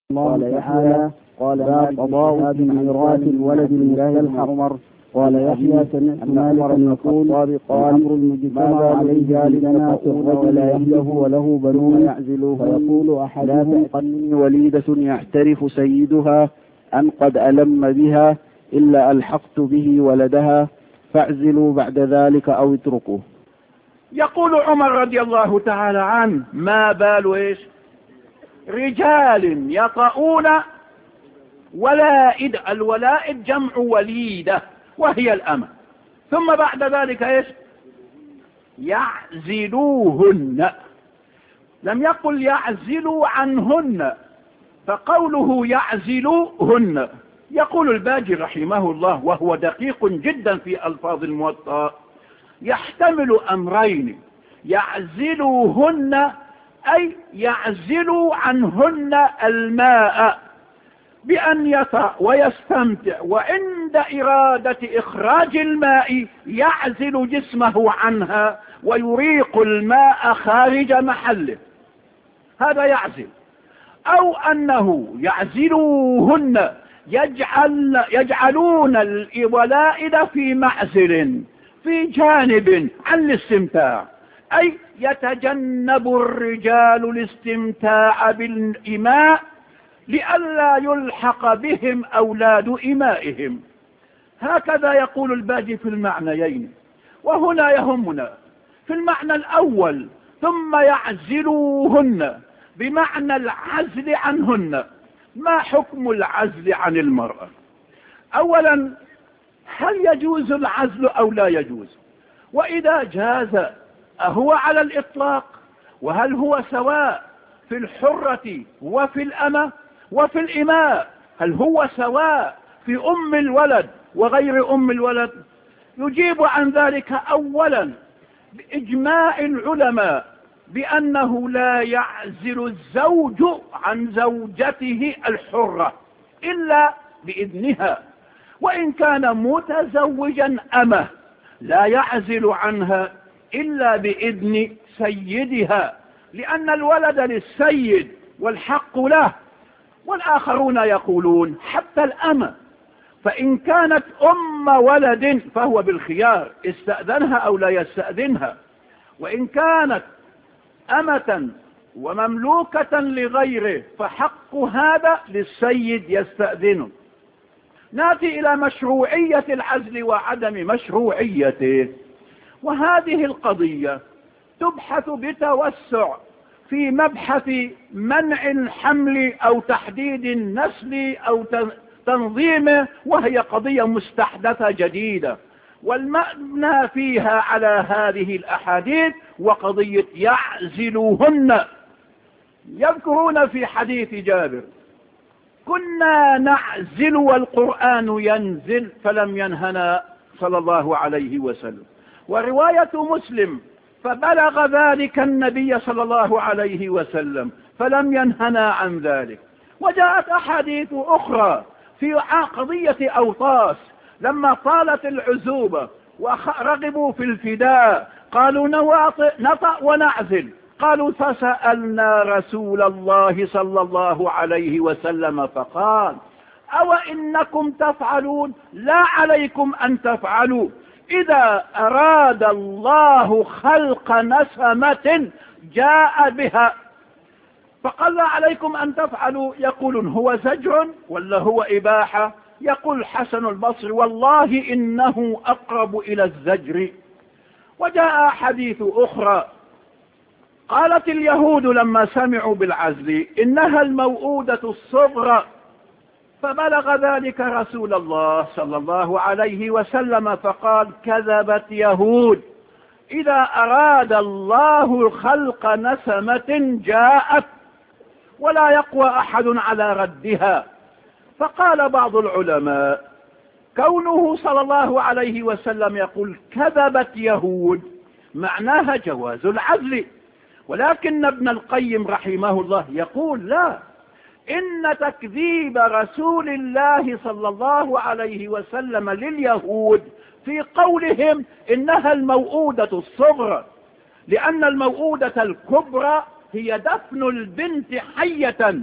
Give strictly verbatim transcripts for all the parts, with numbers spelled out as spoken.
الله تعالى قال ما قضاء في ميراث الولد المستلحق عمر قال يحيى سمعت مالكا يقول قال امر المجتمع عليه لنا في الرجل يهله وله بنون يعزلوه فيقول احدهم قنني وليدة يعترف سيدها ان قد الم بها الا الحقت به ولدها فاعزلوا بعد ذلك او اتركوه. يقول عمر رضي الله تعالى عنه ما بال ايش رجال يطؤون ولائد، الولائد جمع وليدة وهي الأمة، ثم بعد ذلك ايش يعزلوهن، لم يقل يعزلوا عنهن، فقوله يعزلوهن يقول الباجي رحمه الله وهو دقيق جدا في ألفاظ الموطأ يحتمل أمرين، يعزلوهن أي يعزلوا عنهن الماء بأن يطأ ويستمتع، وعند إرادة إخراج الماء يعزل جسمه عنها ويريق الماء خارج محله، هذا يعزل. أو أنه يعزلوهن يجعل يجعلون الولائد في معزل في جانب عن الاستمتاع، أي يتجنب الرجال الاستمتاع بالإماء لئلا يلحق بهم أولاد إمائهم، هكذا يقول الباجي في المعنيين. وهنا يهمنا في المعنى الأول ثم يعزلوهن بمعنى العزل عنهن، ما حكم العزل عن المرأة؟ أولا هل يجوز العزل أو لا يجوز؟ وإذا جاز أهو على الإطلاق؟ وهل هو سواء في الحرة وفي الأمة وفي الإماء؟ هل هو سواء في أم الولد وغير أم الولد؟ يجيب عن ذلك أولا بإجماع العلماء بأنه لا يعزل الزوج عن زوجته الحرة إلا بإذنها، وإن كان متزوجا أمه لا يعزل عنها إلا بإذن سيدها، لأن الولد للسيد والحق له. والآخرون يقولون حتى الأمة فإن كانت أم ولد فهو بالخيار استأذنها أو لا يستأذنها، وإن كانت أمة ومملوكة لغيره فحق هذا للسيد يستأذنه. نأتي إلى مشروعية العزل وعدم مشروعيته، وهذه القضية تبحث بتوسع في مبحث منع الحمل أو تحديد النسل أو تنظيمه، وهي قضية مستحدثة جديدة، والمبنى فيها على هذه الأحاديث وقضية يعزلوهن. يذكرون في حديث جابر كنا نعزل والقرآن ينزل فلم ينهنا صلى الله عليه وسلم، ورواية مسلم فبلغ ذلك النبي صلى الله عليه وسلم فلم ينهنا عن ذلك. وجاءت أحاديث أخرى في قضية أوطاس لما طالت العزوبة ورغبوا في الفداء قالوا نطأ ونعزل، قالوا فسألنا رسول الله صلى الله عليه وسلم فقال أو إنكم تفعلون؟ لا عليكم أن تفعلوا، إذا أراد الله خلق نسمة جاء بها، فقال لا عليكم أن تفعلوا. يقولون هو زجر ولا هو إباحة؟ يقول حسن البصري والله إنه أقرب إلى الزجر. وجاء حديث أخرى قالت اليهود لما سمعوا بالعزل إنها الموؤودة الصغرى، فبلغ ذلك رسول الله صلى الله عليه وسلم فقال كذبت يهود، إذا أراد الله خلق نسمة جاءت ولا يقوى أحد على ردها. فقال بعض العلماء كونه صلى الله عليه وسلم يقول كذبت يهود معناها جواز العزل، ولكن ابن القيم رحمه الله يقول لا، إن تكذيب رسول الله صلى الله عليه وسلم لليهود في قولهم إنها الموؤودة الصغرى، لأن الموؤودة الكبرى هي دفن البنت حية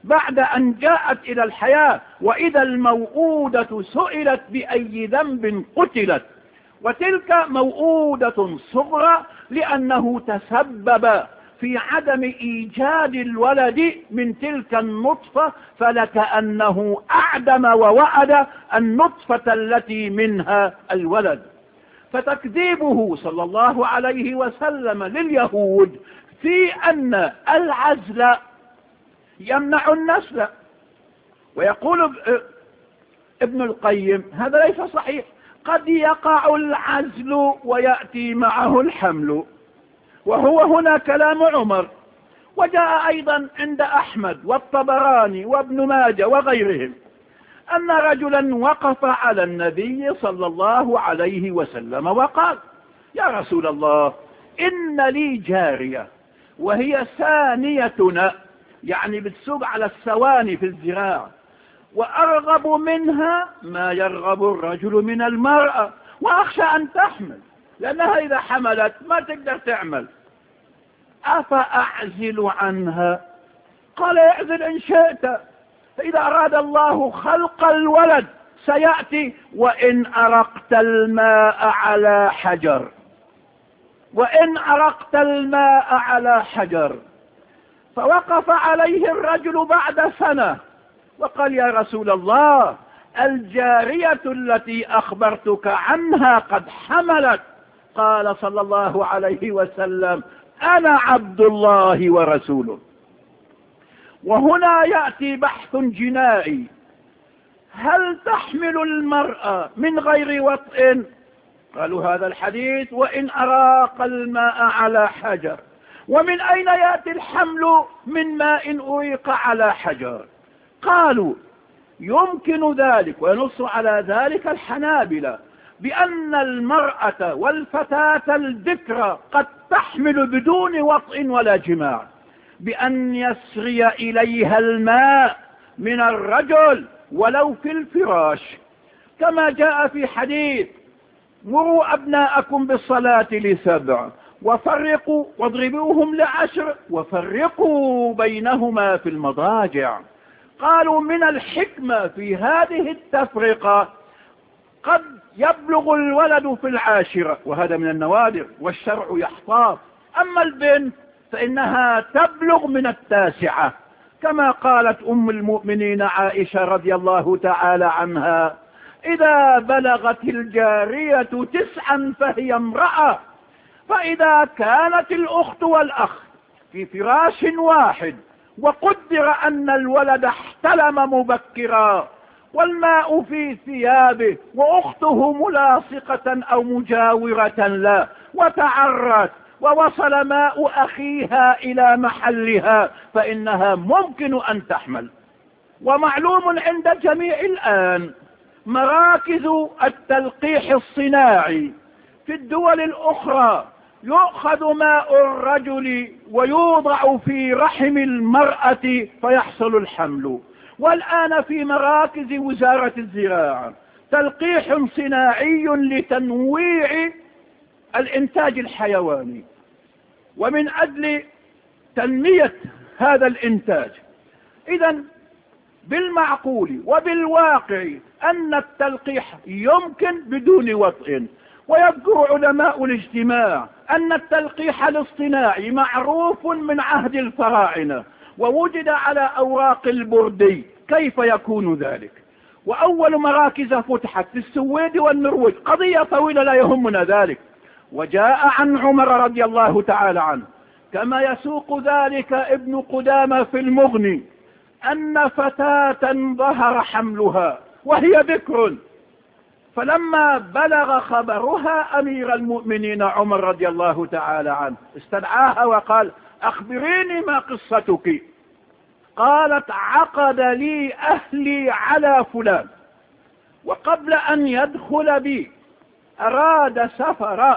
بعد أن جاءت إلى الحياة. وإذا الموءودة سئلت بأي ذنب قتلت، وتلك موءودة صغرى لأنه تسبب في عدم إيجاد الولد من تلك النطفة، فلكأنه أعدم ووعد النطفة التي منها الولد. فتكذيبه صلى الله عليه وسلم لليهود في أن العزل يمنع النسل، ويقول ابن القيم هذا ليس صحيح، قد يقع العزل ويأتي معه الحمل، وهو هنا كلام عمر. وجاء أيضا عند أحمد والطبراني وابن ماجه وغيرهم أن رجلا وقف على النبي صلى الله عليه وسلم وقال: يا رسول الله، إن لي جارية وهي ثانيتنا، يعني بتسوق على الثواني في الزراعة، وأرغب منها ما يرغب الرجل من المرأة، وأخشى أن تحمل لأنها إذا حملت ما تقدر تعمل، أفأعزل عنها؟ قال: اعزل إن شئت، فإذا أراد الله خلق الولد سيأتي وإن أرقت الماء على حجر، وإن أرقت الماء على حجر. فوقف عليه الرجل بعد سنة وقال: يا رسول الله، الجارية التي أخبرتك عنها قد حملت. قال صلى الله عليه وسلم: أنا عبد الله ورسوله. وهنا يأتي بحث جنائي: هل تحمل المرأة من غير وطئ؟ قالوا هذا الحديث وإن أراق الماء على حجر. ومن أين يأتي الحمل من ماء أريق على حجر؟ قالوا يمكن ذلك، وينص على ذلك الحنابلة، بأن المرأة والفتاة الذكرى قد تحمل بدون وطئ ولا جماع، بأن يسري إليها الماء من الرجل ولو في الفراش، كما جاء في حديث: مروا أبناءكم بالصلاة لسبع وفرقوا واضربوهم لعشر وفرقوا بينهما في المضاجع. قالوا من الحكمة في هذه التفرقة قد يبلغ الولد في العاشرة، وهذا من النوادر والشرع يحفظ. أما البنت فإنها تبلغ من التاسعة، كما قالت أم المؤمنين عائشة رضي الله تعالى عنها: إذا بلغت الجارية تسعا فهي امرأة. فإذا كانت الأخت والأخ في فراش واحد وقدر أن الولد احتلم مبكرا والماء في ثيابه وأخته ملاصقة أو مجاورة له وتعرت ووصل ماء أخيها إلى محلها، فإنها ممكن أن تحمل. ومعلوم عند الجميع الآن مراكز التلقيح الصناعي في الدول الأخرى، يؤخذ ماء الرجل ويوضع في رحم المرأة فيحصل الحمل. والآن في مراكز وزارة الزراعة تلقيح صناعي لتنويع الإنتاج الحيواني، ومن أجل تنمية هذا الإنتاج. إذن بالمعقول وبالواقع أن التلقيح يمكن بدون وطئ. ويذكر علماء الاجتماع أن التلقيح الاصطناعي معروف من عهد الفراعنة، ووجد على أوراق البردي. كيف يكون ذلك؟ وأول مراكز فتحت في السويد والنرويج، قضية طويلة لا يهمنا ذلك. وجاء عن عمر رضي الله تعالى عنه، كما يسوق ذلك ابن قدامة في المغني، أن فتاة ظهر حملها وهي بكر، فلما بلغ خبرها أمير المؤمنين عمر رضي الله تعالى عنه استدعاها وقال: أخبريني ما قصتك. قالت: عقد لي أهلي على فلان، وقبل أن يدخل بي أراد سفر،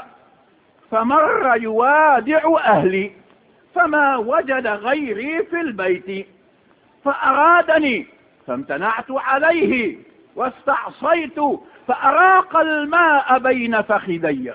فمر يوادع أهلي فما وجد غيري في البيت، فأرادني فامتنعت عليه واستعصيت، فأراق الماء بين فخذي،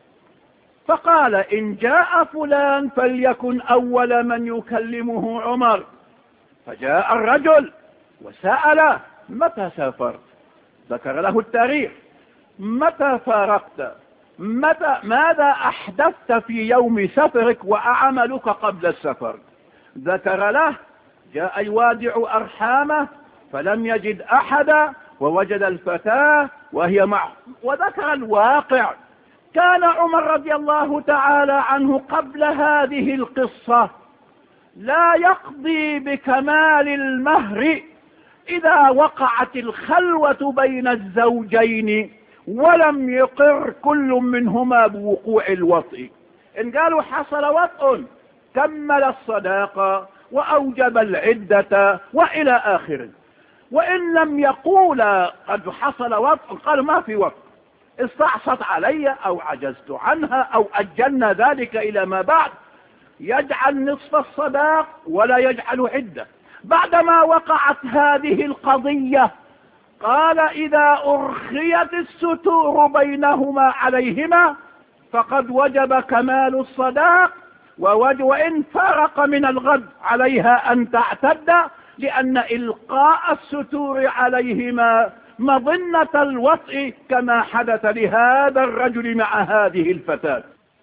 فقال: إن جاء فلان فليكن أول من يكلمه عمر. فجاء الرجل وسأله: متى سافرت؟ ذكر له التاريخ. متى فارقت؟ متى ماذا أحدثت في يوم سفرك وأعملك قبل السفر؟ ذكر له. جاء يوادع أرحامه فلم يجد أحدا ووجد الفتاة وهي معه، وذكر الواقع. كان عمر رضي الله تعالى عنه قبل هذه القصة لا يقضي بكمال المهر إذا وقعت الخلوة بين الزوجين ولم يقر كل منهما بوقوع الوطء. إن قالوا حصل وطء كمل الصداقة وأوجب العدة وإلى آخره. وإن لم يقول قد حصل وطء قالوا ما في وطء، استعصت علي أو عجزت عنها أو أجلنا ذلك إلى ما بعد، يجعل نصف الصداق ولا يجعل عدة. بعدما وقعت هذه القضية قال: إذا أرخيت الستور بينهما عليهما فقد وجب كمال الصداق، وإن فرق من الغد عليها أن تعتد، لأن إلقاء الستور عليهما مظنة الوطء كما حدث لهذا الرجل مع هذه الفتاة.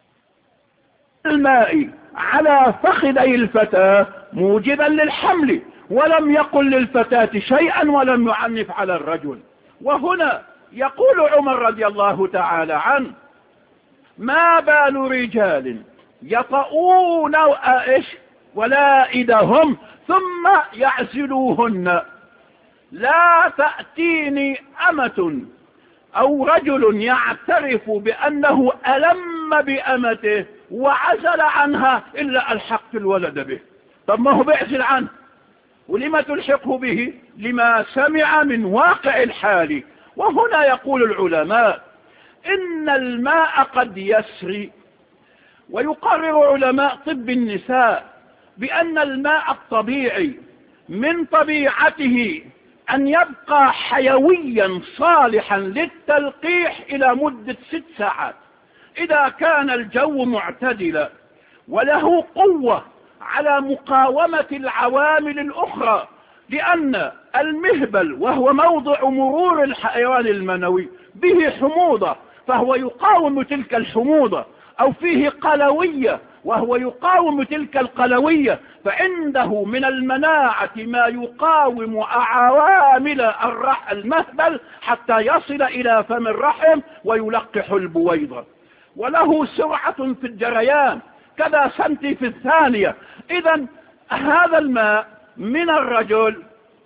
الماء على فخذي الفتاة موجبا للحمل، ولم يقل للفتاة شيئا ولم يعنف على الرجل. وهنا يقول عمر رضي الله تعالى عنه: ما بال رجال يطؤون إيش ولائدهم ثم يعزلوهن؟ لا تأتيني أمة أو رجل يعترف بأنه ألم بأمته وعزل عنها إلا ألحقت الولد به. طب ما هو بيعزل عنه، ولما تلحقه به؟ لما سمع من واقع الحال. وهنا يقول العلماء: إن الماء قد يسري. ويقرر علماء طب النساء بأن الماء الطبيعي من طبيعته أن يبقى حيويا صالحا للتلقيح إلى مدة ست ساعات إذا كان الجو معتدلا وله قوة على مقاومة العوامل الأخرى، لأن المهبل وهو موضع مرور الحيوان المنوي به حموضة فهو يقاوم تلك الحموضة، أو فيه قلوية وهو يقاوم تلك القلوية، فعنده من المناعة ما يقاوم عوامل المهبل حتى يصل إلى فم الرحم ويلقح البويضة، وله سرعة في الجريان كذا سنتي في الثانية. إذن هذا الماء من الرجل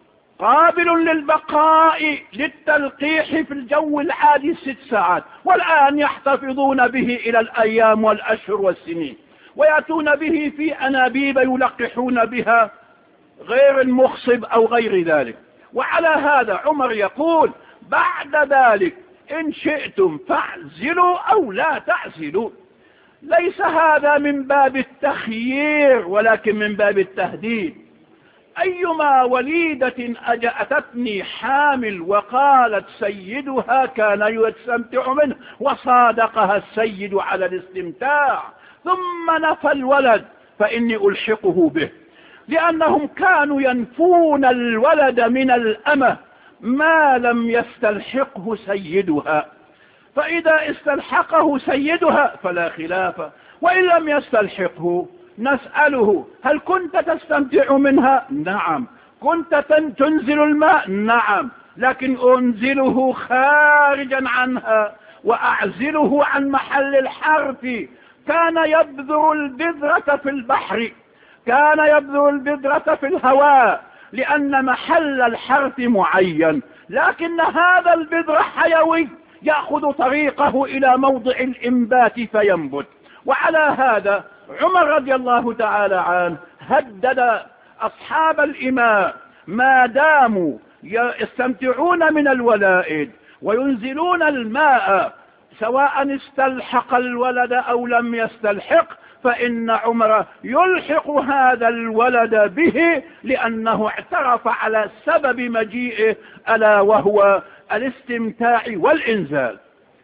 قابل للبقاء للتلقيح في الجو العادي ست ساعات، والآن يحتفظون به إلى الأيام والأشهر والسنين، ويأتون به في أنابيب يلقحون بها غير المخصب أو غير ذلك. وعلى هذا عمر يقول: بعد ذلك إن شئتم فاعزلوا أو لا تعزلوا. ليس هذا من باب التخيير ولكن من باب التهديد. أيما وليدة أتتني حامل وقالت سيدها كان يستمتع منه وصادقها السيد على الاستمتاع ثم نفى الولد فإني ألحقه به، لأنهم كانوا ينفون الولد من الأمة ما لم يستلحقه سيدها، فإذا استلحقه سيدها فلا خلاف، وإن لم يستلحقه نسأله: هل كنت تستمتع منها؟ نعم. كنت تنزل الماء؟ نعم، لكن أنزله خارجا عنها وأعزله عن محل الحرث. كان يبذر البذرة في البحر، كان يبذر البذرة في الهواء، لأن محل الحرث معين، لكن هذا البذر حيوي يأخذ طريقه إلى موضع الإنبات فينبت. وعلى هذا عمر رضي الله تعالى عنه هدد أصحاب الإماء ما داموا يستمتعون من الولائد وينزلون الماء سواء استلحق الولد أو لم يستلحق، فإن عمر يلحق هذا الولد به لأنه اعترف على سبب مجيئه ألا وهو الاستمتاع والإنزال.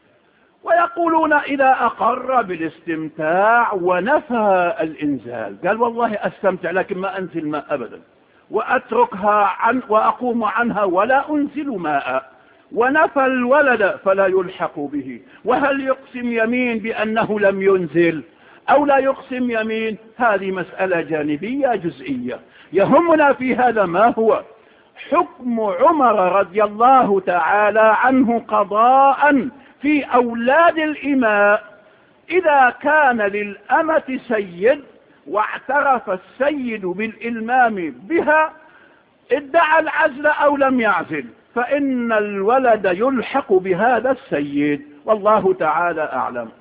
ويقولون إذا أقر بالاستمتاع ونفى الإنزال، قال والله أستمتع لكن ما أنزل ماء أبدا، وأتركها عن وأقوم عنها ولا أنزل ماء، ونفى الولد فلا يلحق به. وهل يقسم يمين بأنه لم ينزل أو لا يقسم يمين؟ هذه مسألة جانبية جزئية. يهمنا في هذا ما هو حكم عمر رضي الله تعالى عنه قضاء في أولاد الإماء. إذا كان للأمة سيد واعترف السيد بالإلمام بها، ادعى العزل أو لم يعزل، فإن الولد يلحق بهذا السيد، والله تعالى أعلم.